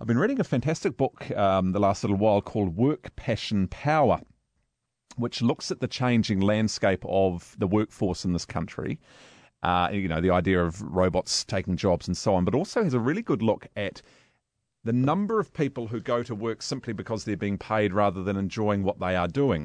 I've been reading a fantastic book the last little while called Work, Passion, Power, which looks at the changing landscape of the workforce in this country. The idea of robots taking jobs and so on, but also has a really good look at the number of people who go to work simply because they're being paid rather than enjoying what they are doing.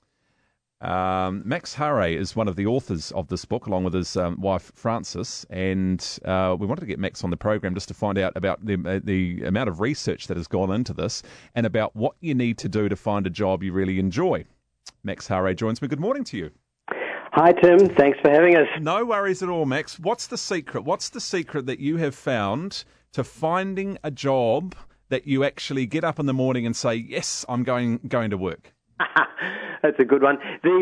Max Hare is one of the authors of this book, along with his wife Frances, and we wanted to get Max on the program just to find out about the amount of research that has gone into this and about what you need to do to find a job you really enjoy. Max Hare joins me. Good morning to you. Hi, Tim. Thanks for having us. No worries at all, Max. What's the secret? What's the secret that you have found to finding a job that you actually get up in the morning and say, yes, I'm going to work? That's a good one.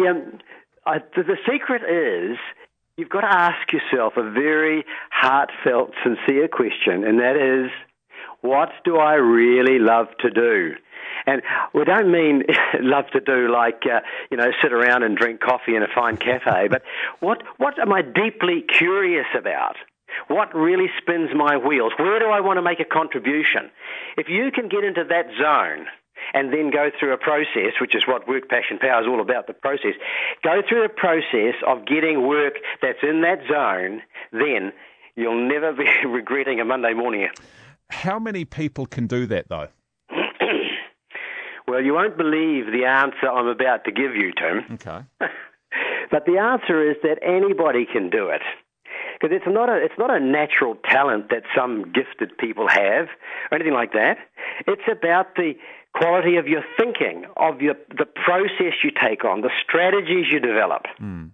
The secret is you've got to ask yourself a very heartfelt, sincere question, and that is, what do I really love to do? And we don't mean love to do like, sit around and drink coffee in a fine cafe, but what am I deeply curious about? What really spins my wheels? Where do I want to make a contribution? If you can get into that zone and then go through a process, which is what Work, Passion, Power is all about, the process. Go through the process of getting work that's in that zone, then you'll never be regretting a Monday morning. How many people can do that, though? Well, you won't believe the answer I'm about to give you, Tim. Okay. But the answer is that anybody can do it. Because it's not a natural talent that some gifted people have or anything like that. It's about the quality of your thinking, of the process you take on, the strategies you develop. And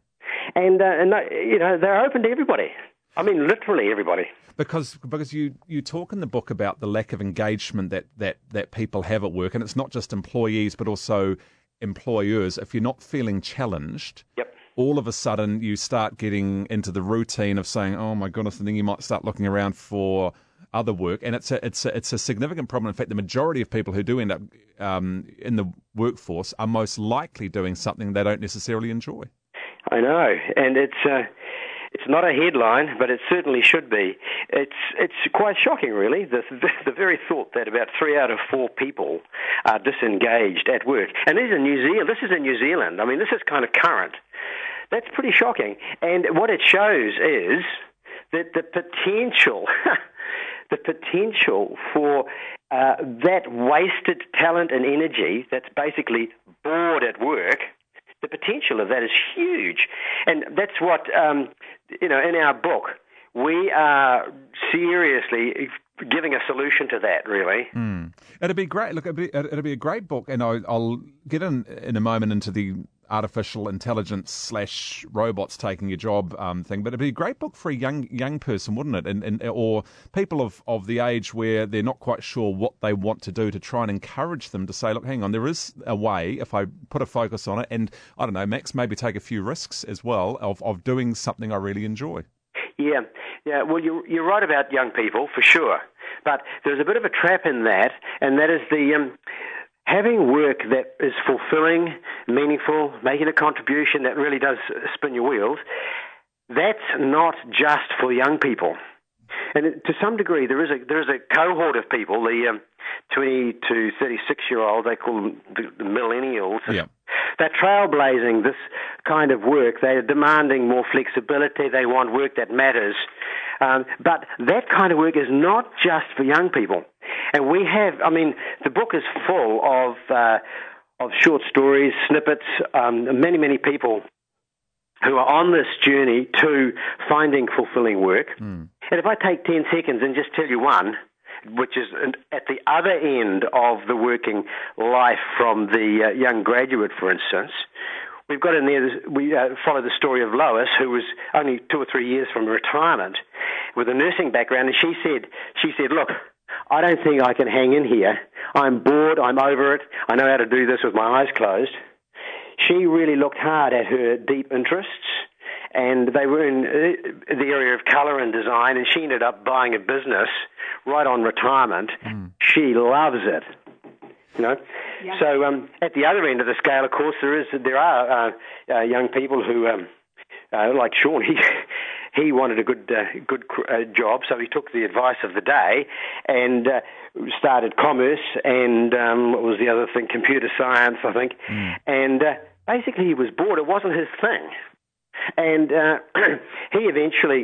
they're open to everybody. I mean, literally everybody. Because you talk in the book about the lack of engagement that people have at work, and it's not just employees but also employers. If you're not feeling challenged, yep, all of a sudden you start getting into the routine of saying, oh my goodness, and then you might start looking around for other work, and it's a significant problem. In fact, the majority of people who do end up in the workforce are most likely doing something they don't necessarily enjoy. I know, and it's not a headline, but it certainly should be. It's quite shocking, really, the very thought that about 3 out of 4 people are disengaged at work. And this is in New Zealand. I mean, this is kind of current. That's pretty shocking. And what it shows is that the potential for that wasted talent and energy that's basically bored at work, the potential of that is huge. And that's what, in our book, we are seriously giving a solution to that, really. It'd be great. Look, it'd be a great book, and I'll get in a moment into the artificial intelligence / robots taking your job thing, but it'd be a great book for a young person, wouldn't it? And or people of the age where they're not quite sure what they want to do, to try and encourage them to say, look, hang on, there is a way if I put a focus on it, and I don't know, Max, maybe take a few risks as well of doing something I really enjoy. Yeah. Well, you're right about young people for sure, but there's a bit of a trap in that, and that is the having work that is fulfilling, meaningful, making a contribution that really does spin your wheels. That's not just for young people, and to some degree there is a cohort of people, the 20 to 36-year-old, they call them the millennials. Yeah. They're trailblazing this kind of work. They're demanding more flexibility. They want work that matters. But that kind of work is not just for young people. And the book is full of short stories, snippets, many, many people who are on this journey to finding fulfilling work. And if I take 10 seconds and just tell you one, which is at the other end of the working life from the young graduate, for instance. We've got in there, we follow the story of Lois, who was only 2 or 3 years from retirement with a nursing background, and she said, look, I don't think I can hang in here. I'm bored, I'm over it, I know how to do this with my eyes closed. She really looked hard at her deep interests, and they were in the area of colour and design, and she ended up buying a business right on retirement. She loves it, you know. Yeah. So at the other end of the scale, of course, there are young people who, like Sean, he wanted a good job, so he took the advice of the day and started commerce and what was the other thing? Computer science, I think. And basically, he was bored. It wasn't his thing, and he eventually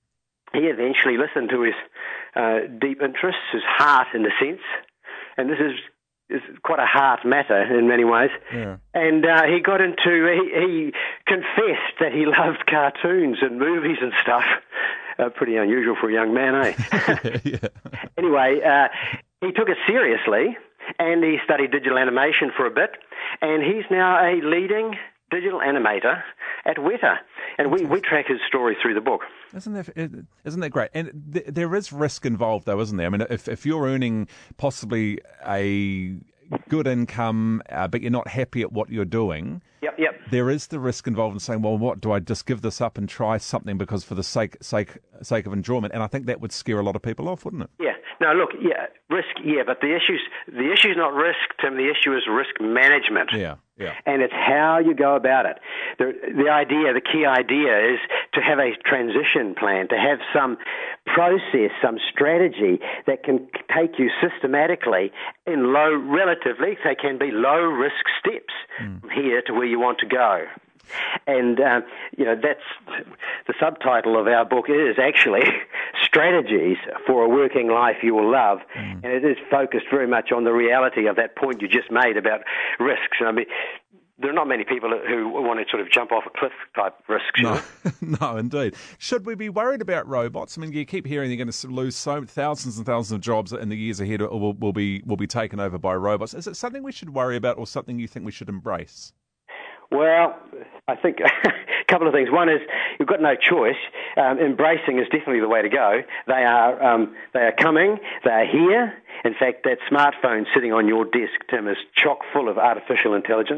listened to his deep interests, his heart, in a sense, and this is quite a heart matter in many ways. Yeah. And he got into, he confessed that he loved cartoons and movies and stuff. Pretty unusual for a young man, eh? Yeah. Anyway, he took it seriously, and he studied digital animation for a bit, and he's now a leading digital animator at Weta. And we track his story through the book. Isn't that great? And there is risk involved, though, isn't there? I mean, if you're earning possibly a good income, but you're not happy at what you're doing, Yep. there is the risk involved in saying, well, what, do I just give this up and try something because for the sake of enjoyment? And I think that would scare a lot of people off, wouldn't it? Yeah. No, look, risk, but the issue's not risk, Tim. The issue is risk management. Yeah. And it's how you go about it. The key idea is to have a transition plan, to have some process, some strategy that can take you systematically in relatively, they can be low-risk steps from here to where you want to go. And, that's the subtitle of our book is actually Strategies for a Working Life You Will Love. And it is focused very much on the reality of that point you just made about risks. I mean, there are not many people who want to sort of jump off a cliff type risks. No, no, indeed. Should we be worried about robots? I mean, you keep hearing you're going to lose thousands and thousands of jobs in the years ahead will be taken over by robots. Is it something we should worry about or something you think we should embrace? Well, I think a couple of things. One is you've got no choice. Embracing is definitely the way to go. They are coming. They are here. In fact, that smartphone sitting on your desk, Tim, is chock full of artificial intelligence.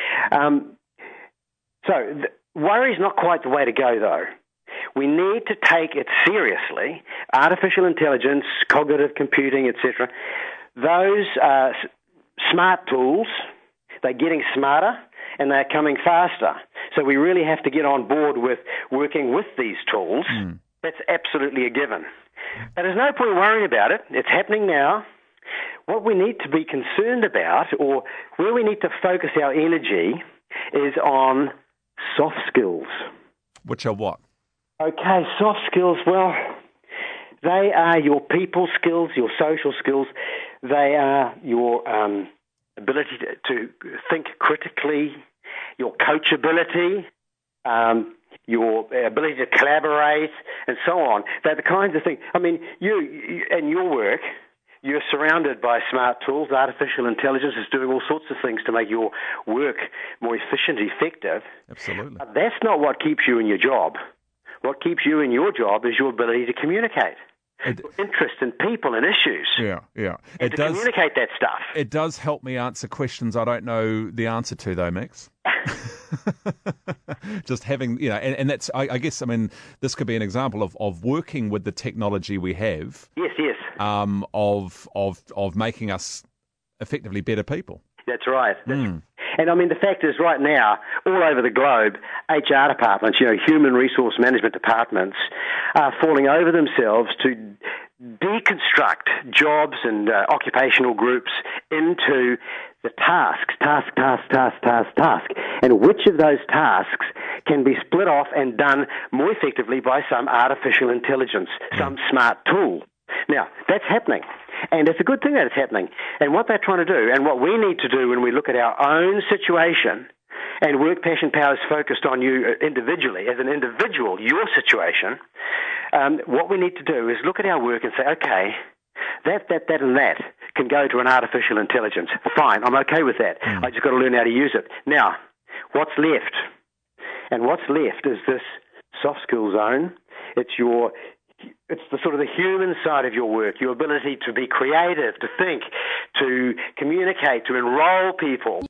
Worry is not quite the way to go, though. We need to take it seriously. Artificial intelligence, cognitive computing, etc. Those are smart tools. They're getting smarter, and they're coming faster. So we really have to get on board with working with these tools. That's absolutely a given. But there's no point worrying about it. It's happening now. What we need to be concerned about, or where we need to focus our energy, is on soft skills. Which are what? Okay, soft skills, well, they are your people skills, your social skills. They are your ability to think critically, your coachability, your ability to collaborate, and so on. They're the kinds of things. I mean, you and your work, you're surrounded by smart tools. Artificial intelligence is doing all sorts of things to make your work more efficient, effective. Absolutely. But that's not what keeps you in your job. What keeps you in your job is your ability to communicate. Interest in people and issues. Yeah. And to communicate that stuff. It does help me answer questions I don't know the answer to, though, Mix. Just having, and that's, I guess, I mean, this could be an example of working with the technology we have. Yes. Of making us effectively better people. That's right. And I mean, the fact is, right now, all over the globe, HR departments, human resource management departments, are falling over themselves to deconstruct jobs and occupational groups into the task, and which of those tasks can be split off and done more effectively by some artificial intelligence, some smart tool. Now, that's happening, and it's a good thing that it's happening. And what they're trying to do, and what we need to do when we look at our own situation, and Work Passion Power is focused on you individually, as an individual, your situation, what we need to do is look at our work and say, okay, that and that can go to an artificial intelligence. Fine, I'm okay with that. I just got to learn how to use it. Now, what's left? And what's left is this soft skill zone. It's the sort of the human side of your work, your ability to be creative, to think, to communicate, to enroll people.